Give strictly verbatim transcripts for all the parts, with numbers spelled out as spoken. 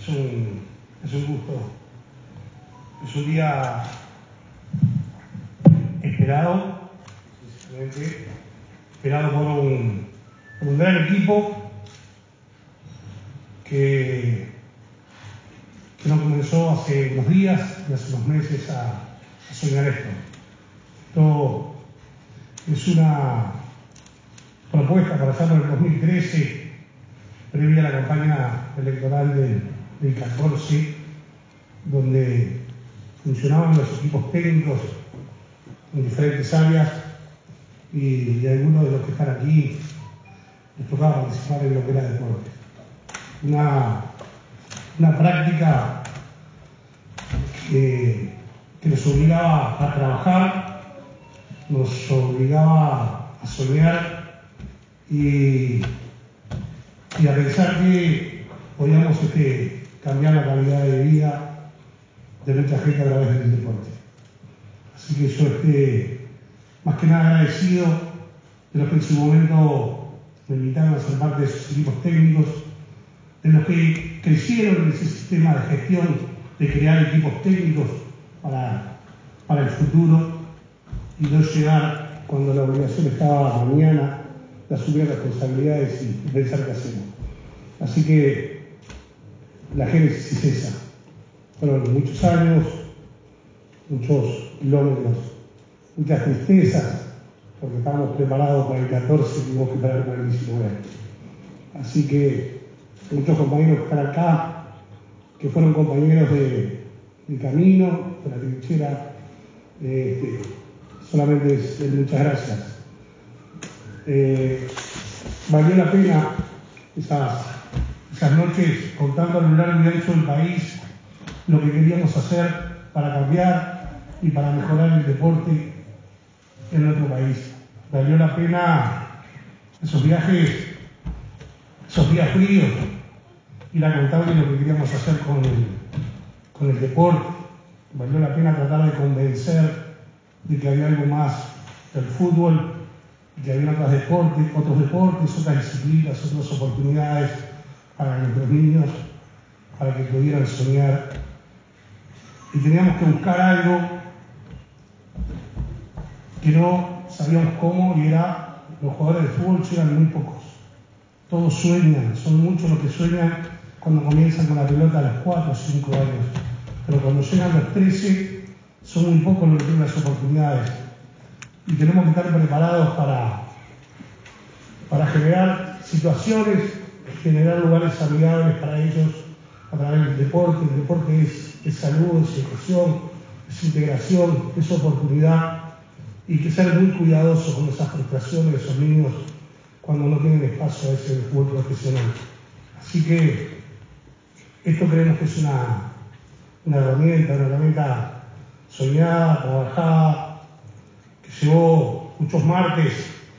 Es un, es un gusto, es un día esperado, esperado por un, por un gran equipo que, que no comenzó hace unos días y hace unos meses a, a soñar esto. Esto es una propuesta para hacerlo en el dos mil trece, previa a la campaña electoral del, del catorce, donde funcionaban los equipos técnicos en diferentes áreas y, y algunos de los que están aquí les tocaba participar en lo que era deporte. Una, una práctica que, que nos obligaba a trabajar, nos obligaba a soñar y, y a pensar que podíamos este, cambiar la calidad de vida de mucha gente a través del deporte. Así que yo estoy más que nada agradecido de los que en su momento me invitaron a ser parte de sus equipos técnicos, de los que crecieron en ese sistema de gestión de crear equipos técnicos para, para el futuro y no llegar cuando la obligación estaba mañana de asumir responsabilidades y pensar qué hacemos. Así que la génesis es esa. Fueron muchos años, muchos kilómetros, muchas tristezas, porque estábamos preparados para el catorce y tuvimos que esperar para el diecinueve. Así que muchos compañeros que están acá, que fueron compañeros de, de camino, de la trinchera, eh, solamente es, es muchas gracias. Eh, valió la pena esas, esas noches contando a lo largo y ancho del país lo que queríamos hacer para cambiar y para mejorar el deporte en nuestro país. Valió la pena esos viajes, esos días fríos, ir a contarle lo que queríamos hacer con el, con el deporte. Valió la pena tratar de convencer de que había algo más que el fútbol, que había otros deportes, otros deportes, otras disciplinas, otras oportunidades para nuestros niños, para que pudieran soñar. Y teníamos que buscar algo que no sabíamos cómo, y era, los jugadores de fútbol eran muy pocos. Todos sueñan, son muchos los que sueñan cuando comienzan con la pelota a los cuatro o cinco años. Pero cuando llegan los trece, son muy pocos los que tienen las oportunidades. Y tenemos que estar preparados para, para generar situaciones, generar lugares amigables para ellos a través del deporte. El deporte es, es salud, es educación, es integración, es oportunidad. Y hay que ser muy cuidadosos con esas frustraciones de esos niños cuando no tienen espacio a ese fútbol profesional. Así que esto creemos que es una, una herramienta, una herramienta soñada, trabajada, que llevó muchos martes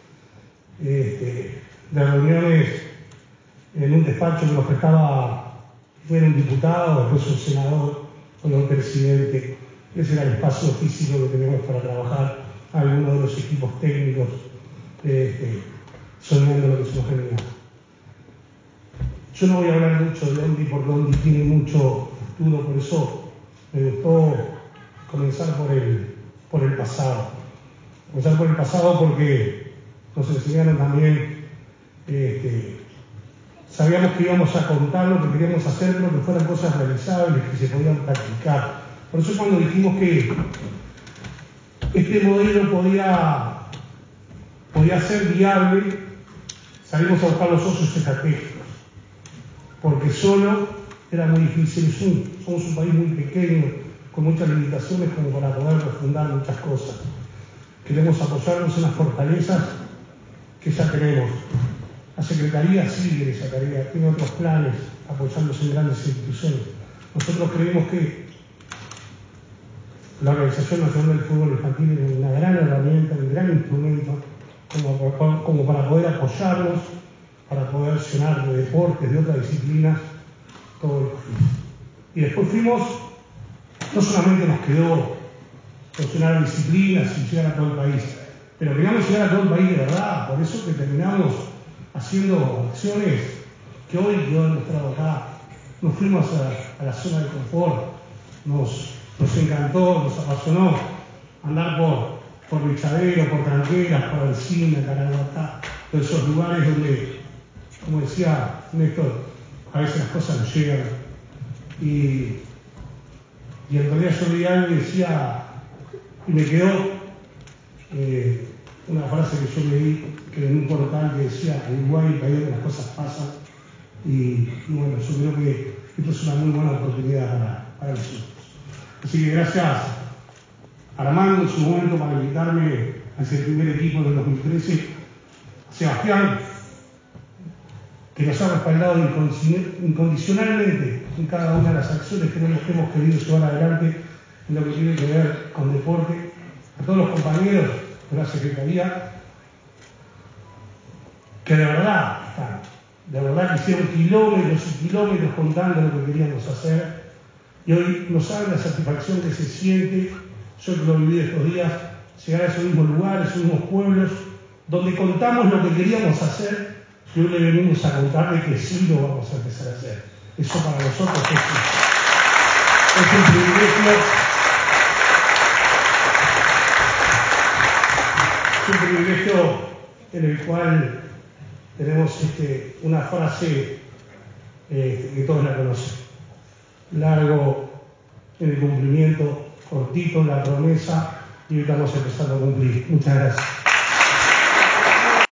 eh, de reuniones en un despacho que nos prestaba, fue un diputado, después un senador, fue un presidente. Ese era el espacio físico que teníamos para trabajar algunos de los equipos técnicos, eh, soñando lo que se nos venía. Yo no voy a hablar mucho de Ondi porque Ondi tiene mucho futuro, por eso me gustó comenzar por el, por el pasado. Comenzar por el pasado porque nos enseñaron también, eh, sabíamos que íbamos a contar lo que queríamos hacer, pero que fueran cosas realizables, que se podían practicar. Por eso cuando dijimos que este modelo podía, podía ser viable, salimos a buscar los socios estratégicos, porque solo era muy difícil. Somos un país muy pequeño, con muchas limitaciones como para poder refundar muchas cosas. Queremos apoyarnos en las fortalezas que ya tenemos. La Secretaría sigue esa tarea, tiene otros planes apoyándose en grandes instituciones. Nosotros creemos que la Organización Nacional del Fútbol Infantil es una gran herramienta, un gran instrumento como, como para poder apoyarnos, para poder llenar de deportes, de otras disciplinas, todo el país. Y después fuimos, no solamente nos quedó funcionar disciplinas y llegar a todo el país, pero queríamos llegar a todo el país de verdad. Por eso que terminamos haciendo acciones que hoy quedó demostrado acá, nos fuimos a, a la zona de confort, nos, nos encantó, nos apasionó andar por, por Bichadero, por Tranqueras, por Alcina, Caraguatá, todos esos lugares donde, como decía Néstor, a veces las cosas nos llegan. Y, y el otro día yo leí algo y decía, y me quedó eh, una frase que yo leí, que en un portal que decía, en Uruguay el país donde las cosas pasan, y, y bueno, yo creo que esto es una muy buena oportunidad para, para nosotros. Así que gracias Armando en su momento para invitarme a ese primer equipo del dos mil trece, a Sebastián, que nos ha respaldado incondicionalmente en cada una de las acciones que hemos, que hemos querido llevar adelante en lo que tiene que ver con deporte, a todos los compañeros de la Secretaría, que de verdad están, de verdad que hicieron kilómetros y kilómetros contando lo que queríamos hacer, y hoy no saben la satisfacción que se siente, yo que lo viví estos días, llegar a esos mismos lugares, esos mismos pueblos, donde contamos lo que queríamos hacer, y hoy le venimos a contarle que sí lo vamos a empezar a hacer. Eso para nosotros es, es un privilegio, es un privilegio en el cual tenemos este, una frase eh, que todos la conocen. Largo en el cumplimiento, cortito en la promesa, y hoy estamos empezando a cumplir. Muchas gracias.